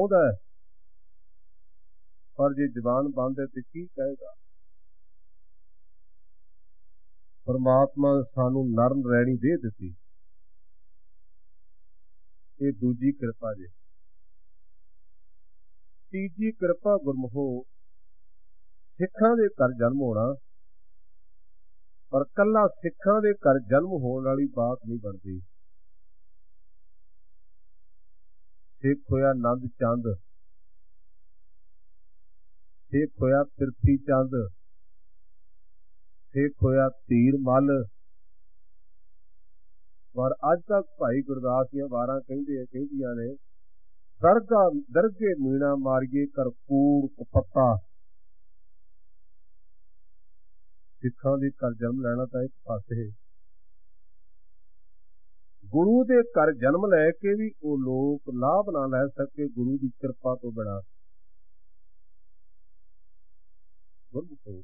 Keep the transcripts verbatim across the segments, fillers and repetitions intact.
ਚਾਹੁੰਦਾ ਹੈ, ਪਰ ਜੇ ਜ਼ਬਾਨ ਬੰਦ ਹੈ ਤੇ ਕੀ ਕਹੇਗਾ। ਪਰਮਾਤਮਾ ਨੇ ਸਾਨੂੰ ਨਰਮ ਰੈਣੀ ਦੇ ਦਿੱਤੀ, ਇਹ ਦੂਜੀ ਕਿਰਪਾ ਜੇ। ਤੀਜੀ ਕਿਰਪਾ ਗੁਰਮੁਖੋ, ਸਿੱਖਾਂ ਦੇ ਘਰ ਜਨਮ ਹੋਣਾ। ਪਰ ਕੱਲਾ ਸਿੱਖਾਂ ਦੇ ਘਰ ਜਨਮ ਹੋਣ ਵਾਲੀ ਬਾਤ ਨਹੀਂ ਬਣਦੀ। ਸਿੱਖ ਹੋਇਆ ਨੰਦ ਚੰਦ, ਸਿੱਖ ਹੋਇਆ ਪ੍ਰਿਥੀ ਚੰਦ, ਸਿੱਖ ਹੋਇਆ ਧੀਰ ਮੱਲ। ਪਰ ਅੱਜ ਤੱਕ ਭਾਈ ਗੁਰਦਾਸ ਦੀਆਂ ਵਾਰਾਂ ਕਹਿੰਦੇ ਕਹਿੰਦੀਆਂ ਨੇ, ਦਰਗਾ ਦਰਗੇ ਮੀਣਾ ਮਾਰੀਏ ਕਰਕੂੜ ਕੁਪੱਤਾ। ਸਿੱਖਾਂ ਦੇ ਘਰ ਜਨਮ ਲੈਣਾ ਤਾਂ ਇੱਕ ਪਾਸੇ, ਗੁਰੂ ਦੇ ਘਰ ਜਨਮ ਲੈ ਕੇ ਵੀ ਉਹ ਲੋਕ ਲਾਭ ਨਾ ਲੈ ਸਕੇ ਗੁਰੂ ਦੀ ਕਿਰਪਾ ਤੋਂ ਬਿਨਾਂ। ਗੁਰਮੁਖੋ,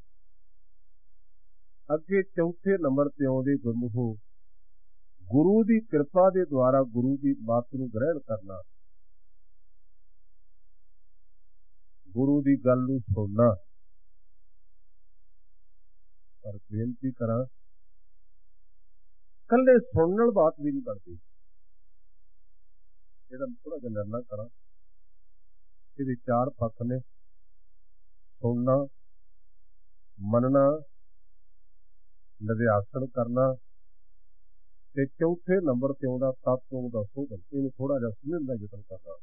ਅੱਗੇ ਚੌਥੇ ਨੰਬਰ ਤੇ ਆਉਂਦੇ ਗੁਰਮੁਖੋ, ਗੁਰੂ ਦੀ ਕਿਰਪਾ ਦੇ ਦੁਆਰਾ ਗੁਰੂ ਦੀ ਮੱਤ ਨੂੰ ਗ੍ਰਹਿਣ ਕਰਨਾ, ਗੁਰੂ ਦੀ ਗੱਲ ਨੂੰ ਸੁਣਨਾ। ਪਰ ਬੇਨਤੀ ਕਰਾਂ, ਕੱਲੇ ਸੁਣਨ ਨਾਲ ਬਾਤ ਵੀ ਨਹੀਂ ਬਣਦੀ। ਇਹਦਾ ਥੋੜਾ ਜਿਹਾ ਨਿਰਣਾ ਕਰਾਂ, ਇਹਦੇ ਚਾਰ ਪੱਖ ਨੇ, ਸੁਣਨਾ, ਮੰਨਣਾ, ਨਿਧਿਆਸਣ ਕਰਨਾ, ਤੇ ਚੌਥੇ ਨੰਬਰ ਤੇ ਆਉਂਦਾ ਤਤਵ ਦਾ ਸੋਧਨ। ਇਹਨੂੰ ਥੋੜਾ ਜਿਹਾ ਸਮਝਣ ਦਾ ਯਤਨ ਕਰਨਾ।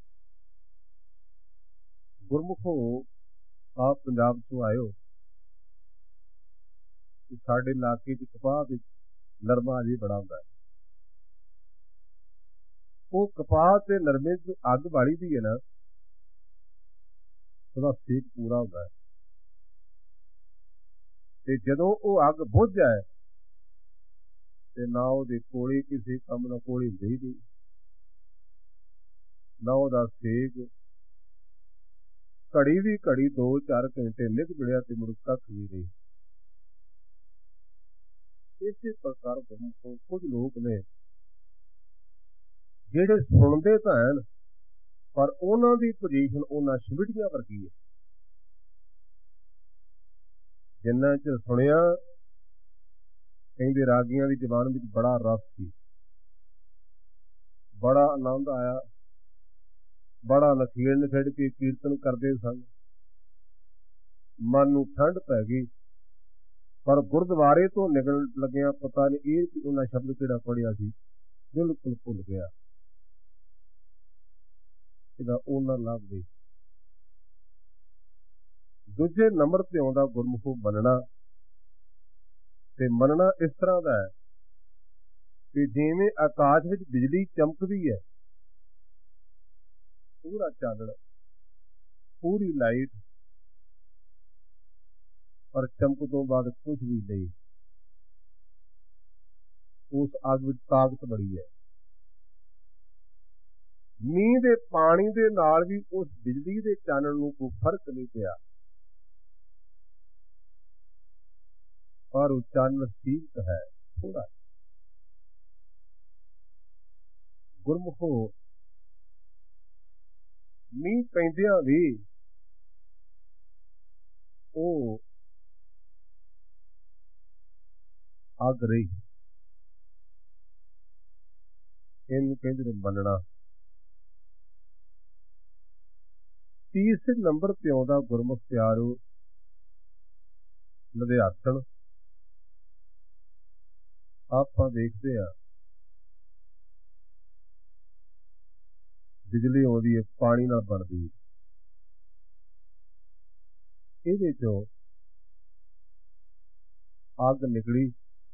ਗੁਰਮੁਖੋ, ਆਪ ਪੰਜਾਬ ਤੋਂ ਆਇਓ, ਸਾਡੇ ਇਲਾਕੇ 'ਚ ਕਪਾਹ ਵਿੱਚ ਨਰਮਾ ਅਜੇ ਬੜਾ ਹੁੰਦਾ ਹੈ। ਉਹ ਕਪਾਹ ਤੇ ਨਰਮੇ 'ਚ ਅੱਗ ਬਾਲੀ ਦੀ ਹੈ ਨਾ, ਉਹਦਾ ਸੇਕ ਪੂਰਾ ਹੁੰਦਾ ਹੈ। ਤੇ ਜਦੋਂ ਉਹ ਅੱਗ ਬੁੱਝ ਜਾਏ ਤੇ ਨਾ ਉਹਦੇ ਕੋਲੇ ਕਿਸੇ ਕੰਮ ਨਾਲ ਕੋਲੇ ਹੁੰਦੇ ਹੀ ਨਹੀਂ, ਨਾ ਉਹਦਾ ਸੇਕ। ਘੜੀ ਵੀ ਘੜੀ ਦੋ ਚਾਰ ਘੰਟੇ ਨਿਭ ਮਿਲਿਆ ਤੇ ਮੁੜ ਕੱਖ ਵੀ ਨਹੀਂ। ਇਸੇ ਪ੍ਰਕਾਰ ਗੁਰਮੁਖੋ, ਕੁਝ ਲੋਕ ਨੇ ਜਿਹੜੇ ਸੁਣਦੇ ਤਾਂ ਹਨ, ਪਰ ਉਹਨਾਂ ਦੀ ਪੋਜੀਸ਼ਨ ਉਹਨਾਂ ਛਿਮਟੀਆਂ ਵਰਗੀ ਹੈ। ਜਿੰਨਾ ਚਿਰ ਸੁਣਿਆ, ਕਹਿੰਦੇ ਰਾਗੀਆਂ ਦੀ ਜ਼ਬਾਨ ਵਿੱਚ ਬੜਾ ਰਸ ਸੀ, ਬੜਾ ਆਨੰਦ ਆਇਆ, ਬੜਾ ਨਖੇੜ ਨਖੇੜ ਕੇ ਕੀਰਤਨ ਕਰਦੇ ਸਨ, ਮਨ ਨੂੰ ਠੰਡ ਪੈ ਗਈ। ਪਰ ਗੁਰਦੁਆਰੇ ਤੋਂ ਨਿਕਲਣ ਲੱਗਿਆ ਪਤਾ ਨਹੀਂ ਇਹ ਉਹਨਾਂ ਸ਼ਬਦ ਕਿਹੜਾ ਪੜ੍ਹਿਆ ਸੀ, ਬਿਲਕੁਲ ਭੁੱਲ ਗਿਆ। ਇਹਦਾ ਉਹਨਾਂ ਲਾਭ ਨਹੀਂ। ਦੂਜੇ ਨੰਬਰ ਤੇ ਆਉਂਦਾ ਗੁਰਮੁਖੋ ਮੰਨਣਾ। ਤੇ ਮੰਨਣਾ ਇਸ ਤਰ੍ਹਾਂ ਦਾ ਹੈ ਕਿ ਜਿਵੇਂ ਆਕਾਸ਼ ਵਿੱਚ ਬਿਜਲੀ ਚਮਕਦੀ ਹੈ, ਪੂਰਾ ਚਾਨਣ, ਪੂਰੀ ਲਾਈਟ, ਪਰ ਚਮਕ ਤੋਂ ਬਾਅਦ ਕੁਝ ਵੀ ਨਹੀਂ। ਉਸ ਅੱਗ ਵਿੱਚ ਤਾਕਤ ਬੜੀ ਹੈ। ਮੀਂਹ ਦੇ ਪਾਣੀ ਦੇ ਨਾਲ ਵੀ ਉਸ ਬਿਜਲੀ ਦੇ ਚਾਨਣ ਨੂੰ ਕੋਈ ਫਰਕ ਨਹੀਂ ਪਿਆ, ਪਰ ਉਹ ਚਾਨਣ ਸੀਮਤ ਹੈ, ਥੋੜਾ। ਗੁਰਮੁਖੋ, ਮੀਂਹ ਪੈਂਦਿਆਂ ਵੀ ਉਹ ਅੱਗ ਰਹੀ। ਇਹਨੂੰ ਕਹਿੰਦੇ ਨੇ ਮੰਨਣਾ। ਤੀਸਰੇ ਨੰਬਰ ਤੇ ਆਉਂਦਾ ਗੁਰਮੁਖ ਪਿਆਰੋ ਨਿਧਿਆਸਣ। ਆਪਾਂ ਦੇਖਦੇ ਹਾਂ, ਬਿਜਲੀ ਆਉਂਦੀ ਹੈ, ਪਾਣੀ ਨਾਲ ਬਣਦੀ ਹੈ। ਇਹਦੇ ਚੋਂ ਅੱਗ ਨਿਕਲੀ,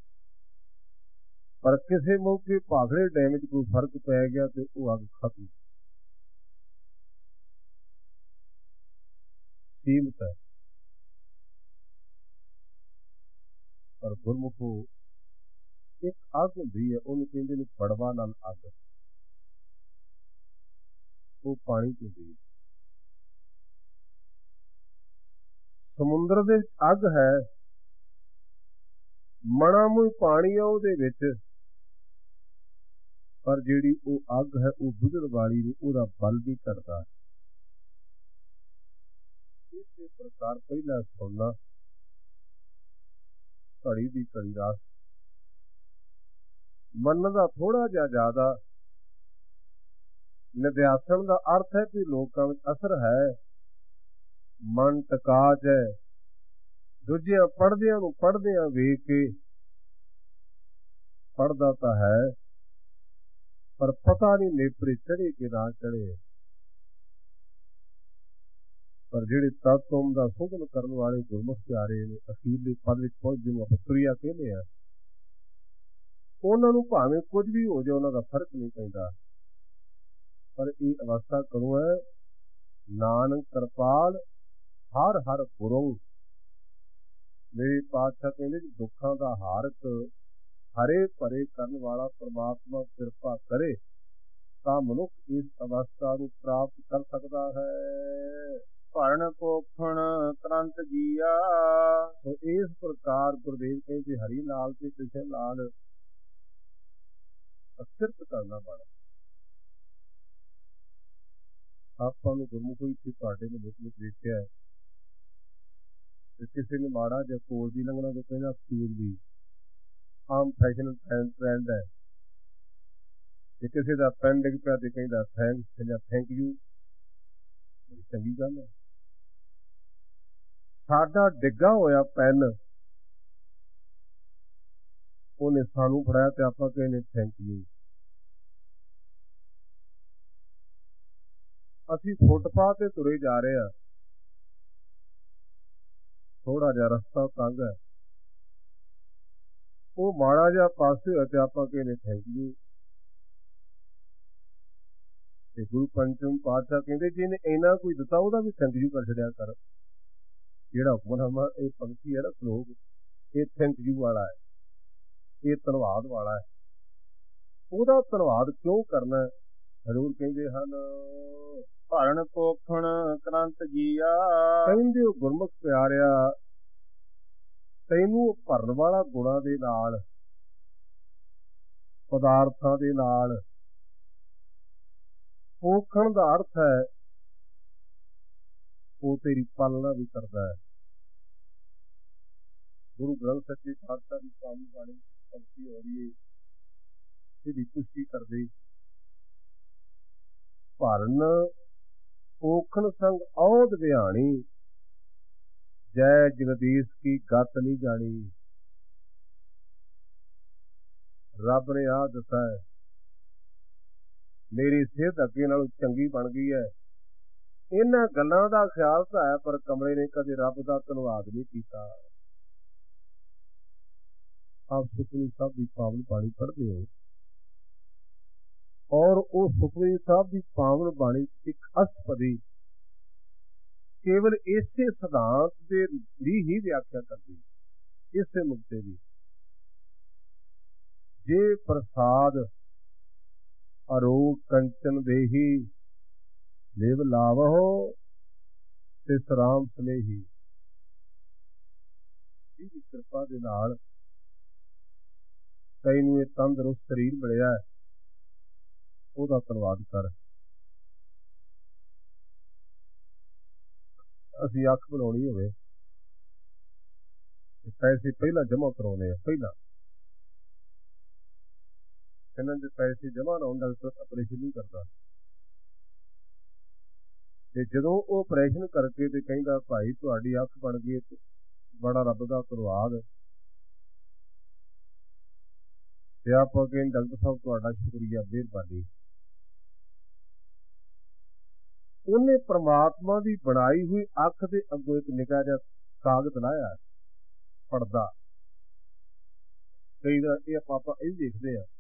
ਪਰ ਕਿਸੇ ਮੌਕੇ ਭਾਖੜੇ ਡੈਮ ਵਿੱਚ ਕੋਈ ਫਰਕ ਪੈ ਗਿਆ ਤੇ ਉਹ ਅੱਗ ਖਤਮ। ਸੀਮਤ ਹੈ। ਪਰ ਗੁਰਮੁਖੋ, ਇੱਕ ਅੱਗ ਹੁੰਦੀ ਹੈ, ਉਹਨੂੰ ਕਹਿੰਦੇ ਨੇ ਬੜਵਾ ਨਾਲ ਅੱਗ। ਉਹ ਪਾਣੀ ਚ ਹੁੰਦੀ ਹੈ। ਸਮੁੰਦਰ ਦੇ ਵਿੱਚ ਅੱਗ ਹੈ, ਮਣਾ ਮੂੰਹ ਪਾਣੀ ਆ ਉਹਦੇ ਵਿੱਚ, ਪਰ ਜਿਹੜੀ ਉਹ ਅੱਗ ਹੈ ਉਹ ਬੁਝਣ ਵਾਲੀ ਨਹੀਂ, ਉਹਦਾ ਬਲ ਵੀ ਘਟਦਾ। ਇਸੇ ਪ੍ਰਕਾਰ ਪਹਿਲਾਂ ਸੁਣਨਾ, ਘੜੀ ਦੀ ਘੜੀ ਰਾਸ ਮੰਨਣ ਦਾ ਥੋੜਾ ਜਿਹਾ ਜ਼ਿਆਦਾ। ਨਿਧਿਆਸਣ ਦਾ ਅਰਥ ਹੈ ਕਿ ਲੋਕਾਂ ਵਿੱਚ ਅਸਰ ਹੈ, ਮਨ ਟਿਕਾ ਹੈ। ਦੂਜਿਆਂ ਪੜ੍ਹਦਿਆਂ ਨੂੰ ਪੜ੍ਹਦਿਆਂ ਵੇਖ ਕੇ ਪੜ੍ਹਦਾ ਤਾਂ ਹੈ, ਪਰ ਪਤਾ ਨਹੀਂ ਨੇਪਰੇ ਚੜੇ ਕਿ ਨਾ ਚੜੇ। ਪਰ ਜਿਹੜੇ ਤਤਵ ਦਾ ਸੁਧਨ ਕਰਨ ਵਾਲੇ ਗੁਰਮੁਖ ਪਿਆਰੇ ਨੇ, ਅਖੀਰਲੇ ਪਦ ਵਿੱਚ ਪਹੁੰਚ ਜਿਹਨੂੰ ਆਪਾਂ ਤੁਰਿਆ ਕਹਿੰਦੇ ਆ, ਉਹਨਾਂ ਨੂੰ ਭਾਵੇਂ ਕੁਝ ਵੀ ਹੋ ਜਾਏ ਉਹਨਾਂ ਦਾ ਫਰਕ ਨਹੀਂ ਪੈਂਦਾ। ਪਰ ਇਹ ਅਵਸਥਾ ਕਦੋਂ ਹੈ? ਨਾਨਕ ਕਿਰਪਾਲ ਹਰ ਹਰ ਪੁਰੰਗ। ਮੇਰੇ ਪਾਤਸ਼ਾਹ ਕਹਿੰਦੇ ਦੁੱਖਾਂ ਦਾ ਹਾਰਕ ਹਰੇ ਭਰੇ ਕਰਨ ਵਾਲਾ ਪਰਮਾਤਮਾ ਕਿਰਪਾ ਕਰੇ ਤਾਂ ਮਨੁੱਖ ਇਸ ਅਵਸਥਾ ਨੂੰ ਪ੍ਰਾਪਤ ਕਰ ਸਕਦਾ ਹੈ। ਭਰਨ ਪੋਖਣ ਕਰੰਤ ਜੀਆ। ਸੋ ਇਸ ਪ੍ਰਕਾਰ ਗੁਰਦੇਵ ਕਹਿੰਦੇ ਹਰੀ ਲਾਲ ਤੇ ਕ੍ਰਿਸ਼ਨ ਲਾਲ ਅਕਿਰਤ ਕਰਨਾ ਪੈਣਾ। ਆਪਾਂ ਨੂੰ ਗੁਰਮੁਖੀ ਇੱਥੇ ਤੁਹਾਡੇ ਮਨੁੱਖ ਵਿੱਚ ਵੇਖਿਆ ਹੈ ਕਿ ਕਿਸੇ ਨੇ ਮਾੜਾ ਜਾਂ ਕੋਲ ਦੀ ਲੰਘਣਾ ਤੋਂ ਕਹਿੰਦਾ ਐਕਸਕਿਊਜ਼ ਮੀ, ਆਮ ਫੈਸ਼ਨ ਟ੍ਰੈਂਡ ਹੈ। ਜੇ ਕਿਸੇ ਦਾ ਪੈਨ ਡਿੱਗ ਪਿਆ ਤੇ ਕਹਿੰਦਾ ਥੈਂਕਸ ਜਾਂ ਥੈਂਕ ਯੂ, ਬੜੀ ਚੰਗੀ ਗੱਲ ਹੈ। ਸਾਡਾ ਡਿੱਗਾ ਹੋਇਆ ਪੈਨ ਉਹਨੇ ਸਾਨੂੰ ਫੜਾਇਆ ਤੇ ਆਪਾਂ ਕਹਿੰਦੇ ਥੈਂਕ ਯੂ। ਅਸੀਂ ਫੁੱਟਪਾਥ ਤੇ ਤੁਰੇ ਜਾ ਰਹੇ ਹਾਂ, ਥੋੜਾ ਜਿਹਾ ਰਸਤਾ ਤੰਗ ਹੈ, ਉਹ ਮਾੜਾ ਜਿਹਾ ਪਾਸੇ ਹੋਇਆ ਤੇ ਆਪਾਂ ਕਹਿੰਦੇ ਥੈਂਕ ਯੂ। ਤੇ ਗੁਰੂ ਪੰਚਮ ਪਾਤਸ਼ਾਹ ਕਹਿੰਦੇ ਜਿਹਨੇ ਇੰਨਾ ਕੋਈ ਦਿੱਤਾ ਉਹਦਾ ਵੀ ਥੈਂਕ ਯੂ ਕਰ ਛੱਡਿਆ ਕਰ। ਜਿਹੜਾ ਹੁਕਮਨਾਮਾ ਇਹ ਪੰਕਤੀ ਹੈ ਨਾ, ਸਲੋਕ, ਇਹ ਥੈਂਕ ਯੂ ਵਾਲਾ ਹੈ, ਇਹ ਧੰਨਵਾਦ ਵਾਲਾ ਹੈ। ਉਹਦਾ ਧੰਨਵਾਦ ਕਿਉਂ ਕਰਨਾ? ਹਜ਼ੂਰ ਕਹਿੰਦੇ ਹਨ ਭਰਨ ਪੋਖਣ ਕਰੰਤ ਜੀਆ। ਕਹਿੰਦੇ ਉਹ ਗੁਰਮੁਖ ਪਿਆਰਿਆ, ਤੈਨੂੰ ਭਰਨ ਵਾਲਾ ਗੁਣਾਂ ਦੇ ਨਾਲ, ਪਦਾਰਥਾਂ ਦੇ ਨਾਲ। ਪੋਖਣ ਦਾ ਅਰਥ ਹੈ ਉਹ ਤੇਰੀ ਪਾਲਣਾ ਵੀ ਕਰਦਾ ਹੈ। ਗੁਰੂ ਗ੍ਰੰਥ ਸੱਚੇ ਪਾਤਸ਼ਾਹ ਦੀ ਪਾਵਨ ਬਾਣੀ ਪੰਕਤੀ ਹੋ ਰਹੀ ਹੈ, ਇਹਦੀ ਪੁਸ਼ਟੀ ਕਰਦੇ ਭਰਨ ਪੋਖਣ ਸੰਗ ਔਧ ਵਿਹਾਣੀ, ਜੈ ਜਗਦੀਸ਼ ਕੀ ਗਤ ਨਹੀਂ ਜਾਣੀ। ਰੱਬ ਨੇ ਆਹ ਦੱਸਿਆ ਹੈ, ਮੇਰੀ ਸਿਹਤ ਅੱਗੇ ਨਾਲੋਂ ਚੰਗੀ ਬਣ ਗਈ ਹੈ। ਇਹਨਾਂ ਗੱਲਾਂ ਦਾ ਖਿਆਲ ਤਾਂ ਹੈ, ਪਰ ਕਮਲੇ ਨੇ ਕਦੇ ਰੱਬ ਦਾ ਧੰਨਵਾਦ ਨਹੀਂ ਕੀਤਾ। ਆਪ ਸੁਖਮਨੀ ਸਾਹਿਬ ਦੀ ਪਾਵਨ ਬਾਣੀ ਪੜ੍ਹਦੇ ਹੋ, ਔਰ ਉਹ ਸੁਖਮਨੀ ਸਾਹਿਬ ਦੀ ਪਾਵਨ ਬਾਣੀ ਇੱਕ ਅਸ਼ਟਪਦੀ ਕੇਵਲ ਇਸੇ ਸਿਧਾਂਤ ਦੇ ਦੀ ਹੀ ਵਿਆਖਿਆ ਕਰਦੀ, ਇਸੇ ਮੁਕਤੇ ਦੀ। ਜੇ ਪ੍ਰਸਾਦ ਅਰੋਗ ਕੰਚਨ ਦੇਹੀ, ਲਿਵ ਲਾਵਹੁ ਤਿਸ ਰਾਮ ਸਨੇਹੀ। ਜਿਹਦੀ ਕਿਰਪਾ ਦੇ ਨਾਲ ਤੈਨੂੰ ਇਹ ਤੰਦਰੁਸਤ ਸਰੀਰ ਮਿਲਿਆ, ਉਹਦਾ ਧੰਨਵਾਦ ਕਰ। ਅਸੀਂ ਅੱਖ ਬਣਾਉਣੀ ਹੋਵੇ, ਪੈਸੇ ਪਹਿਲਾਂ ਜਮ੍ਹਾਂ ਕਰਾਉਂਦੇ ਆ। ਪਹਿਲਾਂ ਇਹਨਾਂ ਦੇ ਪੈਸੇ ਜਮ੍ਹਾਂ ਨਾ ਹੋਣ, ਡਾਕਟਰ ਆਪਰੇਸ਼ਨ ਨਹੀਂ ਕਰਦਾ। ਤੇ ਜਦੋਂ ਉਹ ਆਪਰੇਸ਼ਨ ਕਰਕੇ ਤੇ ਕਹਿੰਦਾ ਭਾਈ ਤੁਹਾਡੀ ਅੱਖ ਬਣ ਗਈ, ਬੜਾ ਰੱਬ ਦਾ ਧੰਨਵਾਦ। ਤੇ ਆਪਾਂ ਕਹਿੰਦੇ ਡਾਕਟਰ ਸਾਹਿਬ ਤੁਹਾਡਾ ਸ਼ੁਕਰੀਆ, ਮਿਹਰਬਾਨੀ। ਉਹਨੇ ਪ੍ਰਮਾਤਮਾ ਦੀ ਬਣਾਈ ਹੋਈ ਅੱਖ ਦੇ ਅੱਗੋਂ ਇੱਕ ਨਿੱਕਾ ਜਿਹਾ ਕਾਗਜ਼ ਲਾਇਆ, ਪੜਦਾ। ਕਈ ਵਾਰ ਇਹ ਆਪਾਂ ਆਪਾਂ ਇਹ ਦੇਖਦੇ ਆ,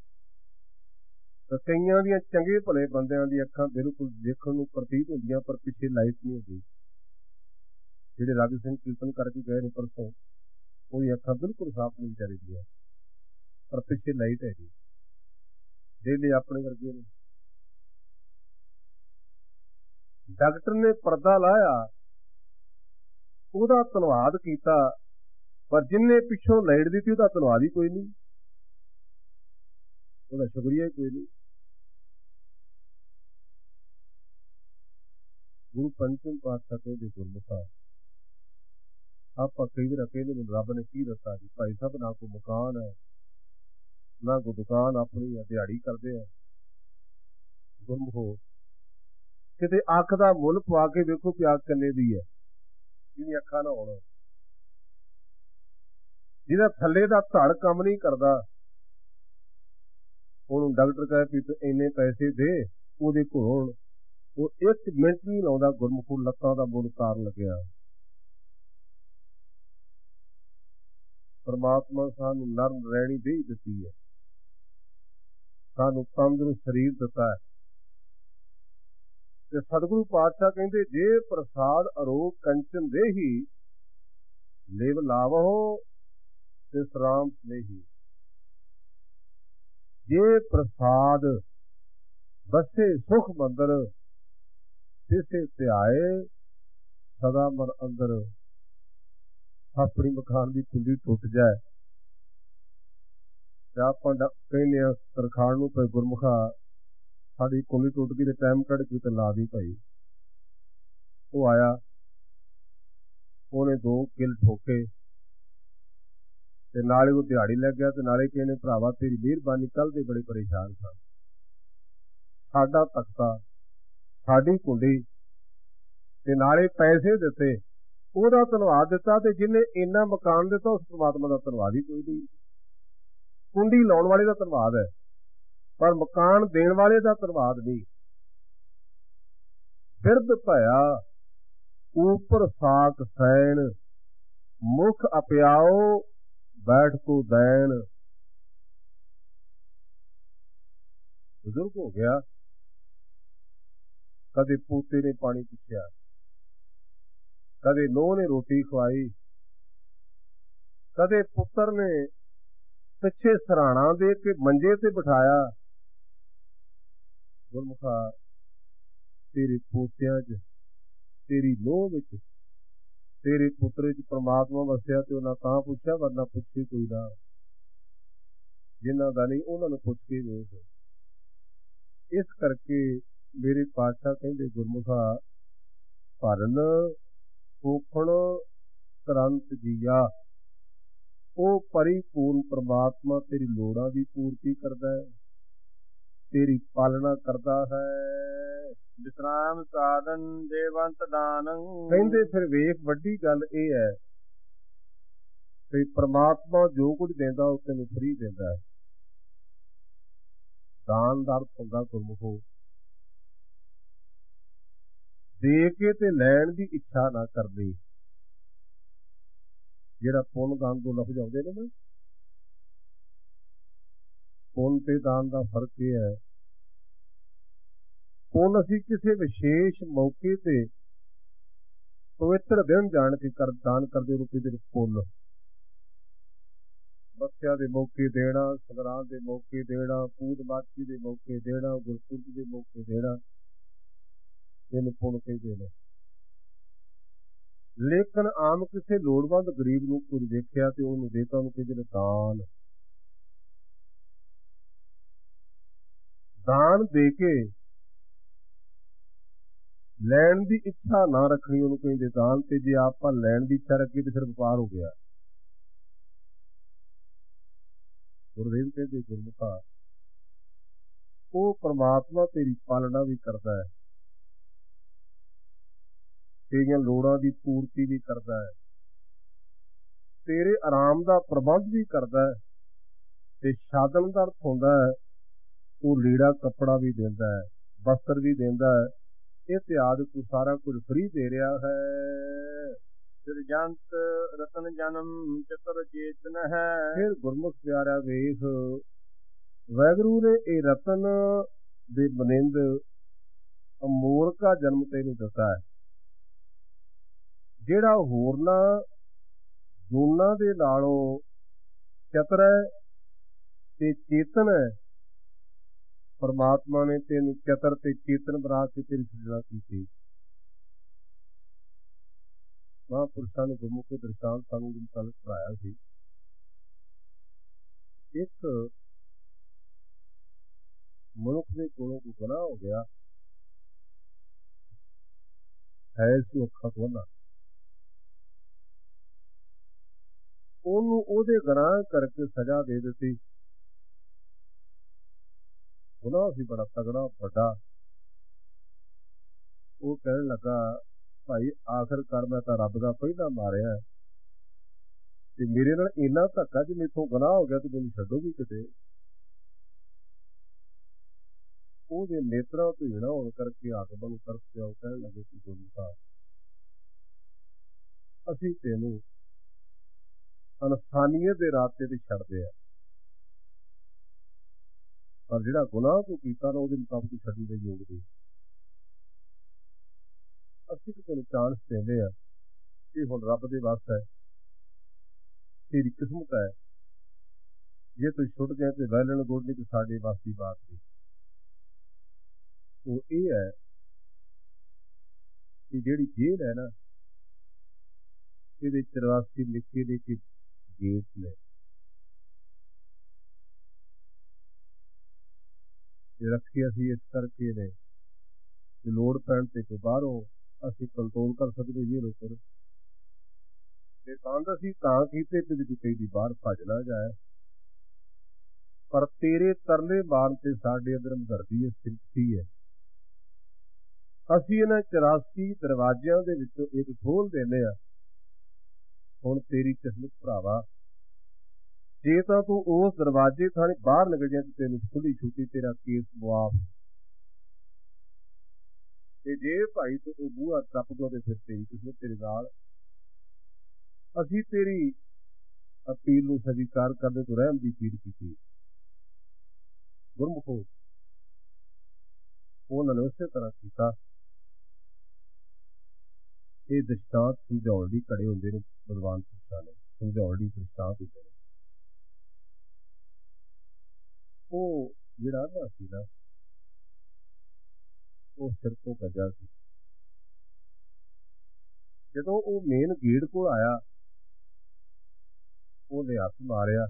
ਕਈਆਂ ਦੀਆਂ ਚੰਗੇ ਭਲੇ ਬੰਦਿਆਂ ਦੀਆਂ ਅੱਖਾਂ ਬਿਲਕੁਲ ਦੇਖਣ ਨੂੰ ਪ੍ਰਤੀਤ ਹੁੰਦੀਆਂ, ਪਰ ਪਿੱਛੇ ਲਾਈਟ ਨਹੀਂ ਹੁੰਦੀ। ਜਿਹੜੇ ਰਾਗੀ ਸਿੰਘ ਕੀਰਤਨ ਕਰਕੇ ਗਏ ਨੇ ਪਰਸੋਂ, ਉਹਦੀ ਅੱਖਾਂ ਬਿਲਕੁਲ ਸਾਫ਼ ਨਹੀਂ ਵਿਚਾਰੀ ਦੀਆਂ, ਪਰ ਪਿੱਛੇ ਲਾਈਟ ਹੈਗੀ। ਡੇਲੇ ਆਪਣੇ ਵਰਗੇ ਨੇ। ਡਾਕਟਰ ਨੇ ਪਰਦਾ ਲਾਇਆ, ਉਹਦਾ ਧੰਨਵਾਦ ਕੀਤਾ, ਪਰ ਜਿੰਨੇ ਪਿੱਛੋਂ ਲਾਈਟ ਦਿੱਤੀ ਉਹਦਾ ਧੰਨਵਾਦ ਹੀ ਕੋਈ ਨਹੀਂ, ਉਹਦਾ ਸ਼ੁਕਰੀਆ ਹੀ ਕੋਈ ਨਹੀਂ। ਗੁਰੂ ਪੰਚਮ ਪਾਤਸ਼ਾਹ ਕਹਿੰਦੇ ਗੁਰਮੁਖਾ ਆਪਾਂ ਕਈ ਵਾਰ ਕਹਿੰਦੇ ਮੈਨੂੰ ਰੱਬ ਨੇ ਕੀ ਦਿੱਤਾ ਜੀ, ਭਾਈ ਸਾਹਿਬ ਨਾ ਕੋਈ ਮਕਾਨ ਹੈ ਨਾ ਕੋਈ ਦੁਕਾਨ ਆਪਣੀ ਹੈ, ਦਿਹਾੜੀ ਕਰਦੇ ਆ। ਗੁਰਮੁਖੋ ਕਿਤੇ ਅੱਖ ਦਾ ਮੁੱਲ ਪਵਾ ਕੇ ਵੇਖੋ ਕਿ ਅੱਖ ਕਿੰਨੇ ਦੀ ਹੈ, ਜਿਹਦੀ ਅੱਖਾਂ ਨਾ ਹੋਣ, ਜਿਹਦਾ ਥੱਲੇ ਦਾ ਧੜ ਕੰਮ ਨਹੀਂ ਕਰਦਾ, ਉਹਨੂੰ ਡਾਕਟਰ ਕਹੇ ਵੀ ਤੂੰ ਇੰਨੇ ਪੈਸੇ ਦੇ, ਉਹਦੇ ਕੋਲ ਉਹ ਇੱਕ ਮਿੰਟ ਨਹੀਂ ਲਾਉਂਦਾ ਗੁਰਮੁਖੋ, ਲੱਤਾਂ ਦਾ ਮੁੱਲ ਤਾਰਨ ਲੱਗਿਆ। ਪਰਮਾਤਮਾ ਸਾਨੂੰ ਨਰਮ ਰਹਿਣੀ ਦੇ ਦਿੱਤੀ ਹੈ, ਸਾਨੂੰ ਤੰਦਰੁਸਤ ਸਰੀਰ ਦਿੱਤਾ ਹੈ, ਤੇ ਸਤਿਗੁਰੂ ਪਾਤਸ਼ਾਹ ਕਹਿੰਦੇ ਜੇ ਪ੍ਰਸਾਦ ਅਰੋਗ ਕੰਚਨ ਦੇਹੀ ਲਿਵ ਲਾਵੋ ਤੇ ਸਰਾਮ ਸਨੇਹੀ। ਜੇ ਪ੍ਰਸਾਦ ਬਸੇ ਸੁਖ ਮੰਦਰ ਤਿਸੇ ਧਿਆਏ ਸਦਾ ਮਨ ਅੰਦਰ। ਆਪਣੀ ਮਕਾਨ ਦੀ ਕੁੰਡੀ ਟੁੱਟ ਜਾਏ ਤੇ ਆਪਾਂ ਕਹਿੰਦੇ ਆ ਤਰਖਾਣ ਨੂੰ ਭਾਈ ਗੁਰਮੁਖਾ ਸਾਡੀ ਕੁੰਡੀ ਟੁੱਟ ਗਈ ਤੇ ਟਾਈਮ ਕੱਢ ਕੇ ਤੇ ਲਾ ਦੀ ਭਾਈ। ਉਹ ਆਇਆ, ਉਹਨੇ ਦੋ ਕਿੱਲ ਠੋਕੇ ਤੇ ਨਾਲੇ ਉਹ ਦਿਹਾੜੀ ਲੱਗ ਗਿਆ, ਤੇ ਨਾਲੇ ਕਹਿੰਦੇ ਭਰਾਵਾ ਤੇਰੀ ਮਿਹਰਬਾਨੀ, ਕੱਲ ਦੇ ਬੜੇ ਪਰੇਸ਼ਾਨ ਸਨ, ਸਾਡਾ ਤਖਤਾ ਸਾਡੀ ਕੁੰਡੀ ਤੇ ਨਾਲੇ ਪੈਸੇ ਦਿੱਤੇ, ਉਹਦਾ ਧੰਨਵਾਦ ਦਿੱਤਾ, ਤੇ ਜਿਹਨੇ ਇੰਨਾ ਮਕਾਨ ਦਿੱਤਾ ਉਸ ਪਰਮਾਤਮਾ ਦਾ ਧੰਨਵਾਦ ਹੀ ਕੋਈ ਨਹੀਂ। ਕੁੰਡੀ ਲਾਉਣ ਵਾਲੇ ਦਾ ਧੰਨਵਾਦ ਹੈ, ਪਰ ਮਕਾਨ ਦੇਣ ਵਾਲੇ ਦਾ ਧੰਨਵਾਦ ਨਹੀਂ। ਬਿਰਧ ਭਇਆ ਉਪਰ ਸਾਕ ਸੈਨ, ਮੁਖ ਅਪਿਆਓ ਬੈਠ ਕੋ ਦੈਨ। ਬਜ਼ੁਰਗ ਹੋ ਗਿਆ, ਕਦੇ ਪੋਤੇ ਨੇ ਪਾਣੀ ਪੁੱਛਿਆ, ਕਦੇ ਨੂੰਹ ਨੇ ਰੋਟੀ ਖਵਾਈ, ਕਦੇ ਪੁੱਤਰ ਨੇ ਪਿੱਛੇ ਸਰਾਣਾ ਦੇ ਕੇ ਮੰਜੇ ਤੇ ਬਿਠਾਇਆ। ਗੁਰਮੁਖਾ ਤੇਰੇ ਪੋਤਿਆਂ 'ਚ, ਤੇਰੀ ਨੂੰਹ ਵਿੱਚ, ਤੇਰੇ ਪੁੱਤਰ ਵਿੱਚ ਪਰਮਾਤਮਾ ਵਸਿਆ, ਤੇ ਉਹਨਾਂ ਤਾਂ ਪੁੱਛਿਆ, ਵਰਨਾ ਪੁੱਛੇ ਕੋਈ ਨਾ। ਜਿਨ੍ਹਾਂ ਦਾ ਨਹੀਂ ਉਹਨਾਂ ਨੂੰ ਪੁੱਛ ਕੇ ਵੇਖ। ਇਸ ਕਰਕੇ ਮੇਰੇ ਪਾਤਸ਼ਾਹ ਕਹਿੰਦੇ ਗੁਰਮੁਖਾ ਭਰਨ ਪੋਖਣ ਕਰੰਤ ਜੀਆ। ਉਹ ਪਰਿਪੂਰਨ ਪਰਮਾਤਮਾ ਤੇਰੀ ਲੋੜਾਂ ਦੀ ਪੂਰਤੀ ਕਰਦਾ ਹੈ, ਤੇਰੀ ਪਾਲਣਾ ਕਰਦਾ ਹੈ। ਵਿਸਰਾਮ ਸਾਧਨ ਦੇਵੰਤ ਦਾਨ। ਕਹਿੰਦੇ ਫਿਰ ਵੇਖ ਵੱਡੀ ਗੱਲ ਇਹ ਹੈ ਕਿ ਪਰਮਾਤਮਾ ਜੋ ਕੁਝ ਦਿੰਦਾ ਉਹ ਤੈਨੂੰ ਫਰੀ ਦਿੰਦਾ ਹੈ। ਦਾਨ ਦਾ ਅਰਥ ਹੁੰਦਾ ਗੁਰਮੁਖੋ ਦੇ ਕੇ ਤੇ ਲੈਣ ਦੀ ਇੱਛਾ ਨਾ ਕਰਨੀ। ਜਿਹੜਾ ਪੁੰਨ ਦਾਨ ਤੋਂ ਲਫ਼ਜ਼ ਆਉਂਦੇ ਨੇ ਨਾ, ਪੁੰਨ ਤੇ ਦਾਨ ਦਾ ਫਰਕ ਇਹ ਹੈ, ਪੁੰਨ ਅਸੀਂ ਕਿਸੇ ਵਿਸ਼ੇਸ਼ ਮੌਕੇ ਤੇ ਪਵਿੱਤਰ ਦਿਨ ਜਾਣ ਕੇ ਕਰ ਦਾਨ ਕਰਦੇ ਰੂਪੀ ਦੇ ਪੁੰਨ। ਮੱਸਿਆ ਦੇ ਮੌਕੇ ਦੇਣਾ, ਸੰਗਰਾਂਦ ਦੇ ਮੌਕੇ ਦੇਣਾ, ਪੂਰਨਮਾਸ਼ੀ ਦੇ ਮੌਕੇ ਦੇਣਾ, ਗੁਰਪੁਰਬ ਦੇ ਮੌਕੇ ਦੇਣਾ, ਇਹਨੂੰ ਪੁੰਨ ਕਹਿੰਦੇ ਨੇ। ਲੇਕਿਨ ਆਮ ਕਿਸੇ ਲੋੜਵੰਦ ਗਰੀਬ ਨੂੰ ਕੁਝ ਦੇਖਿਆ ਤੇ ਉਹਨੂੰ ਦੇਤਾ, ਉਹਨੂੰ ਕਹਿੰਦੇ ਨੇ ਦਾਨ। ਦਾਨ ਦੇ ਕੇ ਲੈਣ ਦੀ ਇੱਛਾ ਨਾ ਰੱਖਣੀ ਉਹਨੂੰ ਕਹਿੰਦੇ ਦਾਨ। ਤੇ ਜੇ ਆਪਾਂ ਲੈਣ ਦੀ ਇੱਛਾ ਰੱਖੀ ਤੇ ਫਿਰ ਵਪਾਰ ਹੋ ਗਿਆ। ਗੁਰਦੇਵ ਕਹਿੰਦੇ ਗੁਰਮੁਖਾ ਉਹ ਪਰਮਾਤਮਾ ਤੇਰੀ ਪਾਲਣਾ ਵੀ ਕਰਦਾ ਹੈ, ਤੇਰੀਆਂ ਲੋੜਾਂ ਦੀ ਪੂਰਤੀ ਵੀ ਕਰਦਾ ਹੈ, ਤੇਰੇ ਆਰਾਮ ਦਾ ਪ੍ਰਬੰਧ ਵੀ ਕਰਦਾ ਹੈ, ਤੇ ਸਾਧਨ ਦਾ ਅਰਥ ਹੁੰਦਾ ਹੈ ਉਹ ਲੀੜਾ ਕੱਪੜਾ ਵੀ ਦਿੰਦਾ ਹੈ, ਵਸਤਰ ਵੀ ਦਿੰਦਾ ਹੈ। ਇਹ ਤਿਆਗ ਤੂੰ ਸਾਰਾ ਕੁਝ ਫਰੀ ਦੇ ਰਿਹਾ ਹੈ। ਸਿਰਜੰਤ ਰਤਨ ਜਨਮ ਚਤੁਰ ਚੇਤਨ ਹੈ। ਫਿਰ ਗੁਰਮੁਖ ਪਿਆਰਾ ਵੇਖ, ਵਾਹਿਗੁਰੂ ਨੇ ਇਹ ਰਤਨ ਦੇ ਬਨਿੰਦ ਅਮੋਲਕਾ ਜਨਮ ਤੈਨੂੰ ਦਿੱਤਾ ਹੈ, ਜਿਹੜਾ ਹੋਰਨਾਂ ਜੂਨਾਂ ਦੇ ਨਾਲੋਂ ਚਤਰ ਹੈ ਤੇ ਚੇਤਨ ਹੈ। ਪਰਮਾਤਮਾ ਨੇ ਤੈਨੂੰ ਚਤਰ ਤੇ ਚੇਤਨ ਬਣਾ ਕੇ ਤੇਰੀ ਸਿਰਜਣਾ ਕੀਤੀ। ਮਹਾਂਪੁਰਸ਼ਾਂ ਨੇ ਗੁਰਮੁਖੀ ਦ੍ਰਿਸ਼ਟਾਂਤ ਸਾਨੂੰ ਕੱਲ ਪੜ੍ਹਾਇਆ ਸੀ। ਇੱਕ ਮਨੁੱਖ ਦੇ ਕੋਲੋਂ ਕੋਈ ਗੁਨਾਹ ਹੋ ਗਿਆ, ਹੈ ਸੀ ਅੱਖਾਂ ਤੋਂ ਅੰਨਾ, ਉਹਨੂੰ ਉਹਦੇ ਗੁਨਾਹ ਕਰਕੇ ਸਜ਼ਾ ਦੇ ਦਿੱਤੀ। ਗੁਨਾਹ ਸੀ ਬੜਾ ਤਗੜਾ ਵੱਡਾ। ਉਹ ਕਹਿਣ ਲੱਗਾ ਭਾਈ ਆਖਿਰਕਾਰ ਮੈਂ ਤਾਂ ਰੱਬ ਦਾ ਪਹਿਲਾ ਮਾਰਿਆ ਤੇ ਮੇਰੇ ਨਾਲ ਇੰਨਾ ਧੱਕਾ ਜੇ ਮੇਥੋਂ ਗੁਨਾਹ ਹੋ ਗਿਆ ਤੇ ਮੈਨੂੰ ਛੱਡੋ ਵੀ ਕਿਤੇ। ਉਹਦੇ ਨੇਤਰਾਂ ਤੋਂ ਹੀਣਾ ਹੋਣ ਕਰਕੇ ਹਾਕਮਾਂ ਨੂੰ ਤਰਸ ਪਿਆ। ਉਹ ਕਹਿਣ ਲੱਗੇ ਕਿ ਗੁਰਮੁਖਾ, ਅਸੀਂ ਤੈਨੂੰ ਇਨਸਾਨੀਅਤ ਦੇ ਰਾਸਤੇ ਤੇ ਛੱਡਦੇ ਆ, ਪਰ ਜਿਹੜਾ ਗੁਨਾਹ ਤੂੰ ਕੀਤਾ ਨਾ ਉਹਦੇ ਮੁਤਾਬਕ ਛੱਡਣ ਦੇ ਯੋਗ ਨਹੀਂ। ਅਸੀਂ ਤਾਂ ਤੈਨੂੰ ਚਾਂਸ ਦਿੰਦੇ ਆ, ਇਹ ਹੁਣ ਰੱਬ ਦੇ ਵੱਸ ਹੈ, ਤੇਰੀ ਕਿਸਮਤ ਹੈ। ਜੇ ਤੂੰ ਛੁੱਟ ਜਾਏ ਤੇ ਵੈਲਣ ਗੁੜ ਨਹੀਂ ਤੇ ਸਾਡੇ ਵੱਸ ਦੀ ਬਾਤ ਨਹੀਂ। ਉਹ ਇਹ ਹੈ ਕਿ ਜਿਹੜੀ ਜੇਲ੍ਹ ਹੈ ਨਾ, ਇਹਦੇ ਚੁਰਾਸੀ ਨਿੱਕੇ ਨਿੱਕੇ ਗੇਟ ਨੇ। ਰੱਖੇ ਅਸੀਂ ਇਸ ਕਰਕੇ ਨੇ ਕਿ ਲੋੜ ਪੈਣ ਤੇ ਕੋਈ ਬਾਹਰੋਂ ਅਸੀਂ ਕੰਟਰੋਲ ਕਰ ਸਕਦੇ ਜੇਲ੍ਹ ਉੱਪਰ। ਤੇ ਬੰਦ ਅਸੀਂ ਤਾਂ ਕੀਤੇ ਕਿ ਵਿੱਚ ਕਈ ਦੀ ਬਾਹਰ ਭੱਜ ਨਾ ਜਾਏ, ਪਰ ਤੇਰੇ ਤਰਲੇ ਮਾਰਨ ਤੇ ਸਾਡੇ ਅੰਦਰ ਹਮਦਰਦੀ ਹੈ, ਸਿੰਪਥੀ ਹੈ। ਅਸੀਂ ਇਹਨਾਂ ਚੁਰਾਸੀ ਦਰਵਾਜ਼ਿਆਂ ਦੇ ਵਿੱਚੋਂ ਇੱਕ ਖੋਲ ਦਿੰਦੇ ਹਾਂ। ਹੁਣ ਤੇਰੀ ਕਿਸਮਤ ਭਰਾਵਾ, ਜੇ ਤਾਂ ਤੂੰ ਉਸ ਦਰਵਾਜ਼ੇ ਥਾਣੀ ਬਾਹਰ ਨਿਕਲ ਜਾਏ ਤੇ ਤੈਨੂੰ ਖੁੱਲੀ ਛੁੱਟੀ, ਤੇਰਾ ਕੇਸ ਮੁਆਫ। ਤੇ ਜੇ ਭਾਈ ਤੂੰ ਉਹ ਬੂਹਾ ਟੱਪ ਗਿਆ ਤੇ ਫਿਰ ਤੇਰੀ ਕਿਸਮਤ ਤੇਰੇ ਨਾਲ। ਅਸੀਂ ਤੇਰੀ ਅਪੀਲ ਨੂੰ ਸਵੀਕਾਰ ਕਰਦੇ ਤੋਂ ਰਹਿਮ ਦੀ ਅਪੀਲ ਕੀਤੀ। ਗੁਰਮੁਖੋ ਉਹਨਾਂ ਨੇ ਉਸੇ ਤਰ੍ਹਾਂ ਕੀਤਾ। ਇਹ ਦ੍ਰਿਸ਼ਟਾਂਤ ਸਮਝਾਉਣ ਲਈ ਖੜੇ ਹੁੰਦੇ ਨੇ ਭਗਵਾਨ ਪੁਰਸ਼ਾਂ ਨੇ, ਸਮਝਾਉਣ ਲਈ ਦ੍ਰਿਸ਼ਟਾਂਤ ਹੁੰਦੇ ਨੇ। ਉਹ ਜਿਹੜਾ ਨਾ ਸੀ ਨਾ, ਉਹ ਸਿਰ ਤੋਂ ਗੱਜਾ ਸੀ। ਜਦੋਂ ਉਹ ਮੇਨ ਗੇਟ ਕੋਲ ਆਇਆ, ਉਹਨੇ ਹੱਥ ਮਾਰਿਆ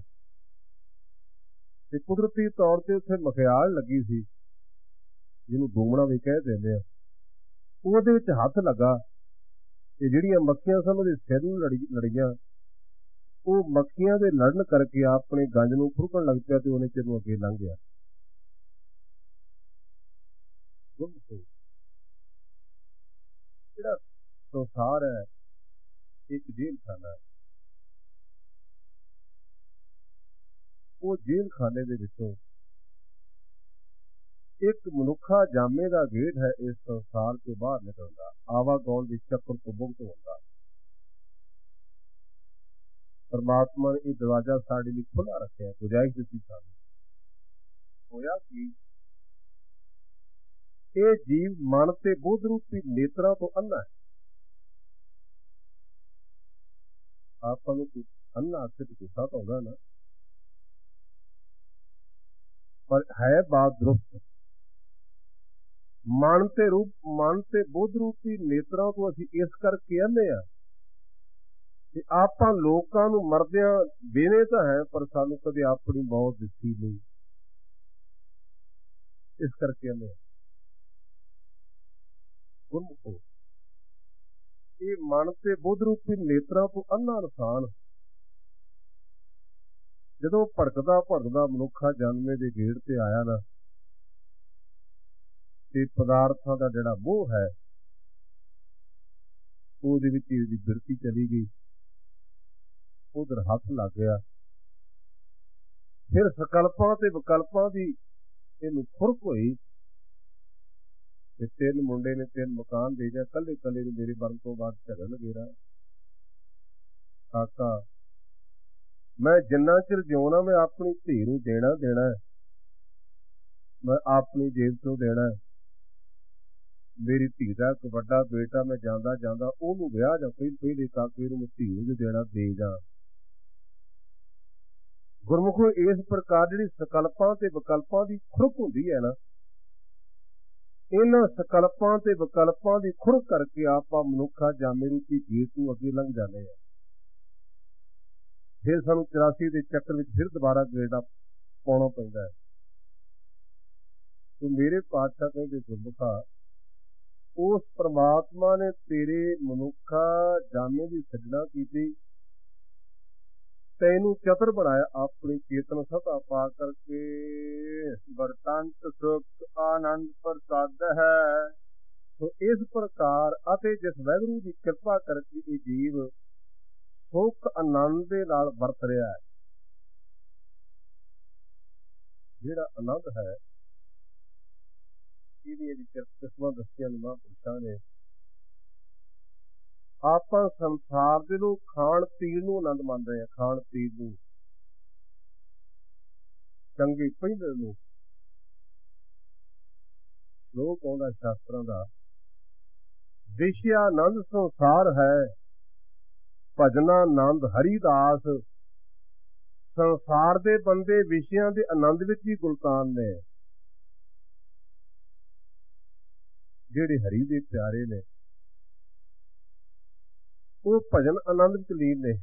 ਤੇ ਕੁਦਰਤੀ ਤੌਰ ਤੇ ਉੱਥੇ ਮਖਿਆਲ ਲੱਗੀ ਸੀ, ਜਿਹਨੂੰ ਡੂਮਣਾ ਵੀ ਕਹਿ ਦਿੰਦੇ ਆ। ਉਹਦੇ ਵਿੱਚ ਹੱਥ ਲੱਗਾ ਤੇ ਜਿਹੜੀਆਂ ਮੱਖੀਆਂ ਸਨ ਉਹਦੇ ਸਿਰ ਨੂੰ ਲੜੀ ਲੜੀਆਂ। ਉਹ ਮੱਖੀਆਂ ਦੇ ਲੜਨ ਕਰਕੇ ਆਪਣੇ ਗੰਜ ਨੂੰ ਖੁਰਕਣ ਲੱਗ ਪਿਆ ਤੇ ਉਹਨੇ ਚਿਰ ਨੂੰ ਅੱਗੇ ਲੰਘ ਗਿਆ। ਜਿਹੜਾ ਸੰਸਾਰ ਹੈ ਇੱਕ ਜੇਲ੍ਹ ਖਾਨਾ ਹੈ। ਉਹ ਜੇਲ੍ਹ ਖਾਨੇ ਦੇ ਵਿੱਚੋਂ ਇੱਕ ਮਨੁੱਖਾ ਜਾਮੇ ਦਾ ਗੇਟ ਹੈ ਇਸ ਸੰਸਾਰ ਤੋਂ ਬਾਹਰ ਨਿਕਲਣ ਦਾ, ਆਵਾਗਾਉਣ ਦੇ ਚੱਕਰ ਤੋਂ ਮੁਕਤ ਹੋਣ ਦਾ। ਪਰਮਾਤਮਾ ਨੇ ਇਹ ਦਰਵਾਜ਼ਾ ਸਾਡੇ ਲਈ ਖੁੱਲ੍ਹਾ ਰੱਖਿਆ, ਗੁੰਜਾਇਸ਼ ਦਿੱਤੀ ਸਾਨੂੰ। ਹੋਇਆ ਕਿ ਇਹ ਜੀਵ ਮਨ ਤੇ ਬੁੱਧ ਰੂਪੀ ਨੇਤਰਾਂ ਤੋਂ ਅੰਨਾ ਹੈ। ਆਪਾਂ ਨੂੰ ਅੰਨਾ ਆਖੇ ਤੇ ਗੁੱਸਾ ਤਾਂ ਆਉਂਦਾ ਨਾ, ਪਰ ਹੈ ਬਾਤ ਦਰੁਸਤ। ਮਨ ਤੇ ਰੂਪ ਮਨ ਤੇ ਬੁੱਧ ਰੂਪੀ ਨੇਤਰਾਂ ਤੋਂ ਅਸੀਂ ਇਸ ਕਰਕੇ ਅੰਨੇ ਆ ਕਿ ਆਪਾਂ ਲੋਕਾਂ ਨੂੰ ਮਰਦਿਆਂ ਵੇਨੇ ਤਾਂ ਹੈ, ਪਰ ਸਾਨੂੰ ਕਦੇ ਆਪਣੀ ਮੌਤ ਦਿੱਤੀ ਨਹੀਂ, ਇਸ ਕਰਕੇ ਅੰਨੇ। ਗੁਰਮੁਖੋ ਇਹ ਮਨ ਤੇ ਬੁੱਧ ਰੂਪੀ ਨੇਤਰਾਂ ਤੋਂ ਅੰਨਾ ਇਨਸਾਨ ਜਦੋਂ ਭੜਕਦਾ ਭੜਕਦਾ ਮਨੁੱਖਾ ਜਨਮੇ ਦੇ ਗੇੜ ਤੇ ਆਇਆ ਨਾ, ਤੇ ਪਦਾਰਥਾਂ ਦਾ ਜਿਹੜਾ ਮੋਹ ਹੈ ਉਹਦੇ ਵਿੱਚ ਇਹਦੀ ਬਿਰਤੀ ਚਲੀ ਗਈ, ਉਧਰ ਹੱਥ ਲੱਗ ਗਿਆ। ਫਿਰ ਸਕਲਪਾਂ ਤੇ ਵਿਕਲਪਾਂ ਦੀ ਇਹਨੂੰ ਖੁਰਕ ਹੋਈ ਤੇ ਤਿੰਨ ਮੁੰਡੇ ਨੇ ਤਿੰਨ ਮਕਾਨ ਦੇ ਜਾ, ਕੱਲੇ ਕੱਲੇ ਨੂੰ ਮੇਰੇ ਮਰਨ ਤੋਂ ਬਾਅਦ ਝਗੜਨ ਗੇਰਾ। ਕਾਕਾ ਮੈਂ ਜਿੰਨਾ ਚਿਰ ਜਿਉਣਾ ਮੈਂ ਆਪਣੀ ਧੀ ਨੂੰ ਦੇਣਾ ਦੇਣਾ, ਮੈਂ ਆਪਣੀ ਜੇਬ ਤੋਂ ਦੇਣਾ। ਮੇਰੀ ਧੀ ਦਾ ਇੱਕ ਵੱਡਾ ਬੇਟਾ ਮੈਂ ਜਾਂਦਾ ਜਾਂਦਾ ਉਹਨੂੰ ਵਿਆਹ ਜਾਂ ਪਹਿਲੇ ਪਹਿਲੇ ਕਾਕੇ ਨੂੰ ਮੈਂ ਧੀ ਨੂੰ ਜੋ ਦੇਣਾ ਦੇ ਜਾ। ਗੁਰਮੁਖੋ ਇਸ ਪ੍ਰਕਾਰ ਜਿਹੜੀ ਸਕਲਪਾਂ ਤੇ ਵਿਕਲਪਾਂ ਦੀ ਖੁਰਕ ਹੁੰਦੀ ਹੈ ਨਾ, ਇਹਨਾਂ ਸਕਲਪਾਂ ਤੇ ਵਿਕਲਪਾਂ ਦੀ ਖੁਰਕ ਕਰਕੇ ਆਪਾਂ ਮਨੁੱਖਾ ਜਾਮੇ ਰੂਪੀ ਗੇਟ ਨੂੰ ਅੱਗੇ ਲੰਘ ਜਾਂਦੇ ਆ। ਫਿਰ ਸਾਨੂੰ ਚੁਰਾਸੀ ਦੇ ਚੱਕਰ ਵਿੱਚ ਫਿਰ ਦੁਬਾਰਾ ਗੇੜਾ ਪਾਉਣਾ ਪੈਂਦਾ ਹੈ। ਤੇ ਮੇਰੇ ਪਾਤਸ਼ਾਹ ਕਹਿੰਦੇ ਗੁਰਮੁਖਾ ਉਸ ਪ੍ਰਮਾਤਮਾ ਨੇ ਤੇਰੇ ਮਨੁੱਖਾ ਜਾਮੇ ਦੀ ਸਿਰਜਣਾ ਕੀਤੀ, ਤੈਨੂੰ ਚਤੁਰ ਬਣਾਇਆ ਆਪਣੀ ਚੇਤਨ ਸਤਾ ਪਾ ਕਰਕੇ। ਵਰਤੰਤ ਸੁਖ ਆਨੰਦ ਪ੍ਰਸਾਦ ਹੈ। ਸੋ ਇਸ ਪ੍ਰਕਾਰ ਅਤੇ ਜਿਸ ਵਾਹਿਗੁਰੂ ਦੀ ਕਿਰਪਾ ਕਰਕੇ ਇਹ ਜੀਵ ਸੁੱਖ ਆਨੰਦ ਦੇ ਨਾਲ ਵਰਤ ਰਿਹਾ ਹੈ, ਜਿਹੜਾ ਆਨੰਦ ਹੈ ਇਹਦੀਆਂ ਕਿਸਮਾਂ ਦੱਸੀਆਂ ਨੇ ਮਹਾਂਪੁਰਸ਼ਾਂ ਨੇ। ਆਪਾਂ ਸੰਸਾਰ ਦੇ ਲੋਕ ਖਾਣ ਪੀਣ ਨੂੰ ਆਨੰਦ ਮੰਨ ਰਹੇ ਆ, ਖਾਣ ਪੀਣ ਨੂੰ, ਚੰਗੇ ਪਹਿਲਣ ਨੂੰ। ਲੋਕ ਆਉਂਦਾ ਸ਼ਾਸਤਰਾਂ ਦਾ, ਵਿਸ਼ਿਆ ਆਨੰਦ ਸੰਸਾਰ ਹੈ, ਭਜਨਾ ਆਨੰਦ ਹਰੀਦਾਸ। ਸੰਸਾਰ ਦੇ ਬੰਦੇ ਵਿਸ਼ਿਆਂ ਦੇ ਆਨੰਦ ਵਿੱਚ ਹੀ ਗੁਲਤਾਨ ਨੇ, ਜਿਹੜੇ ਹਰੀ ਦੇ ਪਿਆਰੇ ਨੇ ਉਹ ਭਜਨ ਆਨੰਦ ਵਿੱਚ ਲੀਨ ਨੇ।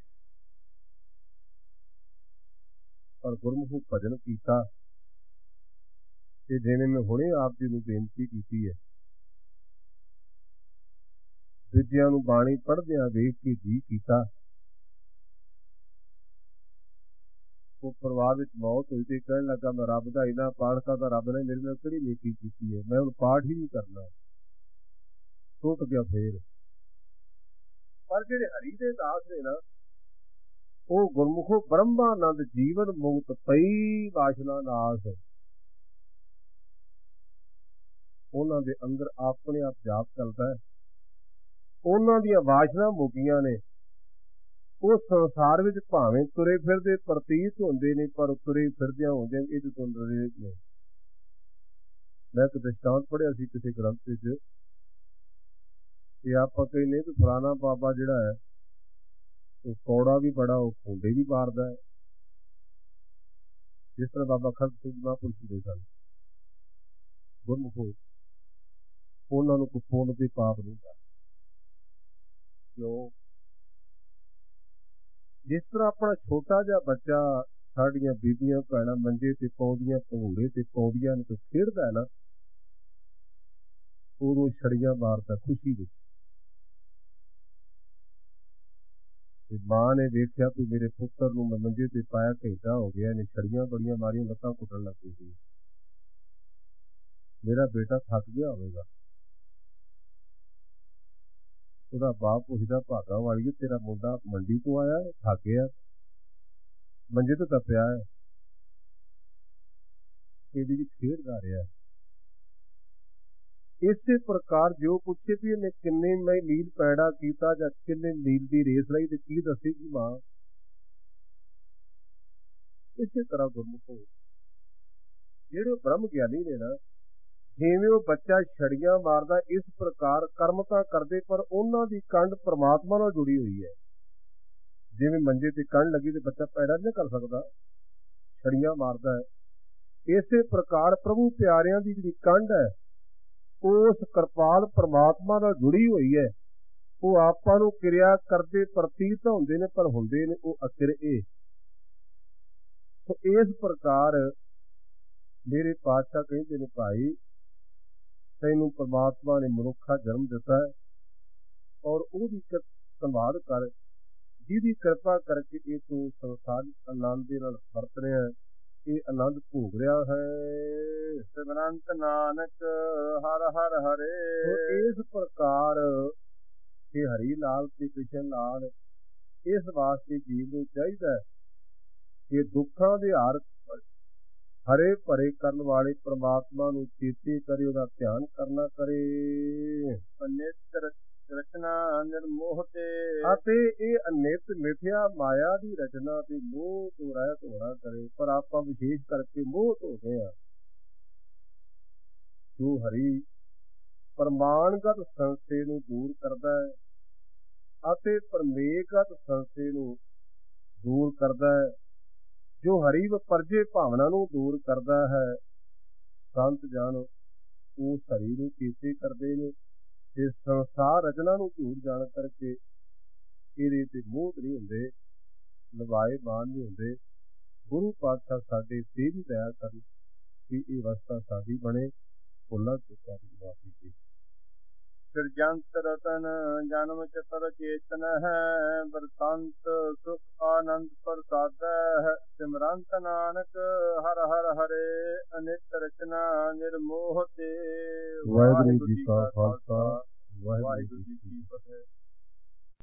ਪਰ ਗੁਰਮੁਖ ਭਜਨ ਕੀਤਾ ਤੇ ਜਿਵੇਂ ਮੈਂ ਹੁਣੇ ਆਪ ਜੀ ਨੂੰ ਬੇਨਤੀ ਕੀਤੀ ਹੈ, ਦੂਜਿਆਂ ਨੂੰ ਬਾਣੀ ਪੜ੍ਹਦਿਆਂ ਵੇਖ ਕੇ ਜੀ ਕੀਤਾ। ਉਹ ਪਰਿਵਾਰ ਵਿੱਚ ਮੌਤ ਹੋਈ ਤੇ ਕਹਿਣ ਲੱਗਾ, ਮੈਂ ਰੱਬ ਦਾ ਇੰਨਾ ਪਾਠ ਕਰਦਾ, ਰੱਬ ਨੇ ਮੇਰੇ ਨਾਲ ਕਿਹੜੀ ਨੇਕੀ ਕੀਤੀ ਹੈ, ਮੈਂ ਹੁਣ ਪਾਠ ਹੀ ਨਹੀਂ ਕਰਨਾ। ਟੁੱਟ ਗਿਆ ਫੇਰ। ਪਰ ਜਿਹੜੇ ਹਰੀ ਦੇ ਦਾਸ ਨੇ ਨਾ, ਉਹ ਗੁਰਮੁਖੋ ਬ੍ਰਹਮਾਨੰਦ ਜੀਵਨ ਮੁਕਤ ਪਈ ਵਾਸ਼ਨਾ ਨਾਸ। ਉਹਨਾਂ ਦੇ ਅੰਦਰ ਆਪਣੇ ਆਪ ਜਾਪ ਚੱਲਦਾ ਹੈ, ਉਹਨਾਂ ਦੀਆਂ ਵਾਸ਼ਨਾ ਮੁਕੀਆਂ ਨੇ। ਉਹ ਸੰਸਾਰ ਵਿੱਚ ਭਾਵੇਂ ਤੁਰੇ ਫਿਰਦੇ ਪ੍ਰਤੀਤ ਹੁੰਦੇ ਨੇ, ਪਰ ਤੁਰੇ ਫਿਰਦਿਆਂ ਹੁੰਦੇ ਇਹਦੇ ਤੋਂ ਨਰੇਕ ਨੇ। ਮੈਂ ਇੱਕ ਦ੍ਰਿਸ਼ਟਾਂਤ ਪੜ੍ਹਿਆ ਸੀ ਕਿਸੇ ਗ੍ਰੰਥ ਵਿੱਚ, ਕਿ ਆਪਾਂ ਕਹਿੰਦੇ ਕਿ ਫਲਾਣਾ ਬਾਬਾ ਜਿਹੜਾ ਹੈ ਉਹ ਕੌੜਾ ਵੀ ਬੜਾ, ਉਹ ਖੂੰਡੇ ਵੀ ਮਾਰਦਾ ਹੈ। ਜਿਸ ਤਰ੍ਹਾਂ ਬਾਬਾ ਖੜਕ ਸਿੰਘ ਮਹਾਂਪੁਰਸ਼ ਹੁੰਦੇ ਸਨ, ਗੁਰਮੁਖੋ ਉਹਨਾਂ ਨੂੰ ਕੋਈ ਪੁੰਨ ਤੇ ਪਾਪ ਨਹੀਂ ਹੁੰਦਾ। ਕਿਉਂ? ਜਿਸ ਤਰ੍ਹਾਂ ਆਪਣਾ ਛੋਟਾ ਜਿਹਾ ਬੱਚਾ, ਸਾਡੀਆਂ ਬੀਬੀਆਂ ਭੈਣਾਂ ਮੰਜੇ ਤੇ ਪਾਉਂਦੀਆਂ, ਭੰਗੂੜੇ ਤੇ ਪਾਉਂਦੀਆਂ ਨੇ, ਤੇ ਖੇਡਦਾ ਹੈ ਨਾ, ਉਦੋਂ ਛੜੀਆਂ ਮਾਰਦਾ ਖੁਸ਼ੀ ਵਿੱਚ। ਤੇ ਮਾਂ ਨੇ ਵੇਖਿਆ ਵੀ ਮੇਰੇ ਪੁੱਤਰ ਨੂੰ ਮੈਂ ਮੰਜੇ ਤੇ ਪਾਇਆ, ਘੰਟਾ ਹੋ ਗਿਆ, ਇਹਨੇ ਛੜੀਆਂ ਬੜੀਆਂ ਮਾਰੀਆਂ, ਲੱਤਾਂ ਘੁੱਟਣ ਲੱਗ ਪਈ ਸੀ, ਮੇਰਾ ਬੇਟਾ ਥੱਕ ਗਿਆ ਹੋਵੇਗਾ। ਉਹਦਾ ਬਾਪ ਪੁੱਛਦਾ, ਭਾਗਾ ਵਾਲੀਏ ਤੇਰਾ ਮੁੰਡਾ ਮੰਡੀ ਤੋਂ ਆਇਆ, ਥੱਕ ਗਿਆ, ਮੰਜੇ ਤੇ ਤਾਂ ਪਿਆ ਹੈ। ਇਹਦੀ ਜੀ ਖੇਡਦਾ ਰਿਹਾ। ਇਸੇ ਪ੍ਰਕਾਰ ਜੋ ਪੁੱਛੇ ਵੀ ਇਹਨੇ ਕਿੰਨੇ ਮੈਂ ਲੀਲ ਪੈੜਾ ਕੀਤਾ ਜਾਂ ਕਿੰਨੇ ਲੀਲ ਦੀ ਰੇਸ ਲਈ, ਤੇ ਕੀ ਦੱਸੇਗੀ ਮਾਂ। ਇਸੇ ਤਰ੍ਹਾਂ ਗੁਰਮੁਖੋ ਜਿਹੜੇ ਬ੍ਰਹਮ ਗਿਆਨੀ ਨੇ ਨਾ, ਜਿਵੇਂ ਉਹ ਬੱਚਾ ਛੜੀਆਂ ਮਾਰਦਾ, ਇਸ ਪ੍ਰਕਾਰ ਕਰਮ ਤਾਂ ਕਰਦੇ, ਪਰ ਉਹਨਾਂ ਦੀ ਕੰਡ ਪ੍ਰਮਾਤਮਾ ਨਾਲ ਜੁੜੀ ਹੋਈ ਹੈ। ਜਿਵੇਂ ਮੰਜੇ ਤੇ ਕੰਡ ਲੱਗੀ ਤੇ ਬੱਚਾ ਪੈੜਾ ਨਹੀਂ ਕਰ ਸਕਦਾ, ਛੜੀਆਂ ਮਾਰਦਾ ਹੈ। ਇਸੇ ਪ੍ਰਕਾਰ ਪ੍ਰਭੂ ਪਿਆਰਿਆਂ ਦੀ ਜਿਹੜੀ ਕੰਡ ਹੈ, ਉਸ ਕਿਰਪਾਲ ਪ੍ਰਮਾਤਮਾ ਨਾਲ ਜੁੜੀ ਹੋਈ ਹੈ। ਉਹ ਆਪਾਂ ਨੂੰ ਕਿਰਿਆ ਕਰਦੇ ਪ੍ਰਤੀਤ ਹੁੰਦੇ ਨੇ, ਪਰ ਹੁੰਦੇ ਨੇ ਉਹ ਅਕਿਰਏ। ਸੋ ਇਸ ਪ੍ਰਕਾਰ ਮੇਰੇ ਪਾਤਸ਼ਾਹ ਕਹਿੰਦੇ ਨੇ, ਭਾਈ ਤੈਨੂੰ ਪਰਮਾਤਮਾ ਨੇ ਮਨੁੱਖਾ ਜਨਮ ਦਿੱਤਾ ਹੈ, ਔਰ ਉਹਦੀ ਸੰਭਾਲ ਕਰ, ਜਿਹਦੀ ਕਿਰਪਾ ਕਰਕੇ ਇਹ ਤੂੰ ਸੰਸਾਰਿਕ ਆਨੰਦ ਦੇ ਨਾਲ ਵਰਤ ਰਿਹਾ, ਇਹ ਆਨੰਦ ਭੋਗ ਰਿਹਾ ਹੈ। ਸਿਮਰੰਤ ਨਾਨਕ ਹਰ ਹਰ ਹਰੇ। ਇਸ ਪ੍ਰਕਾਰ ਇਹ ਹਰੀ ਲਾਲ ਤੇ ਕ੍ਰਿਸ਼ਨ ਲਾਲ, ਇਸ ਵਾਸਤੇ ਜੀਵ ਨੂੰ ਚਾਹੀਦਾ ਕਿ ਦੁੱਖਾਂ ਦੇ ਹਾਰ ਹਰੇ ਭਰੇ ਕਰਨ ਵਾਲੇ ਪ੍ਰਮਾਤਮਾ ਨੂੰ ਚੇਤੇ ਕਰੇ, ਉਹਦਾ ਧਿਆਨ ਕਰਨਾ ਕਰੇ। ਅਨਿਤ ਰਚਨਾ ਨਿਰਮੋਹ ਤੇ, ਅਤੇ ਇਹ ਅਨਿਤ ਮਿਥਿਆ ਮਾਇਆ ਦੀ ਰਚਨਾ ਤੇ ਮੋਹ ਤੋਂ ਰਹਿਤ ਹੋਣਾ ਕਰੇ। ਪਰ ਆਪਾਂ ਵਿਸ਼ੇਸ਼ ਕਰਕੇ ਮੋਹ ਹੋ ਗਏ ਆ। ਜੋ ਹਰੀ ਪ੍ਰਮਾਣਗਤ ਸੰਸੇ ਨੂੰ ਦੂਰ ਕਰਦਾ ਹੈ ਅਤੇ ਪ੍ਰਮੇਯਗਤ ਸੰਸੇ ਨੂੰ ਦੂਰ ਕਰਦਾ ਹੈ, ਜੋ ਹਰੀ ਵਪਰਜੇ ਭਾਵਨਾ ਨੂੰ ਦੂਰ ਕਰਦਾ ਹੈ, ਸੰਤ ਜਨ ਉਸ ਹਰੀ ਨੂੰ ਚੇਤੇ ਕਰਦੇ ਨੇ ਤੇ ਸੰਸਾਰ ਰਚਨਾ ਨੂੰ ਝੂਠ ਜਾਣ ਕਰਕੇ ਇਹਦੇ ਤੇ ਮੋਹ ਨਹੀਂ ਹੁੰਦੇ, ਲਵਾਏ ਮਾਨ ਨਹੀਂ ਹੁੰਦੇ। ਗੁਰੂ ਪਾਤਸ਼ਾਹ ਸਾਡੇ ਤੇ ਵੀ ਦਇਆ ਕਰਨ ਕਿ ਇਹ ਅਵਸਥਾ ਸਾਡੀ ਬਣੇ। ਭੁੱਲਾਂ ਚੁੱਕਾਂ ਦੀ ਮਾਫੀ ਜੀ। ਸਿਰਜੰਤ ਰਤਨ ਜਨਮ ਚਤਰ ਚੇਤਨ ਹੈ, ਵਰਤੰਤ ਸੁਖ ਆਨੰਦ ਪ੍ਰਸਾਦੈ ਹੈ। ਸਿਮਰੰਤ ਨਾਨਕ ਹਰਿ ਹਰਿ ਹਰੇ, ਅਨਿਤ ਰਚਨਾ ਨਿਰਮੋਹ ਤੇ। ਵਾਹਿਗੁਰੂ ਜੀ ਕਾ ਖਾਲਸਾ, ਵਾਹਿਗੁਰੂ ਜੀ ਕੀ ਫਤਿਹ।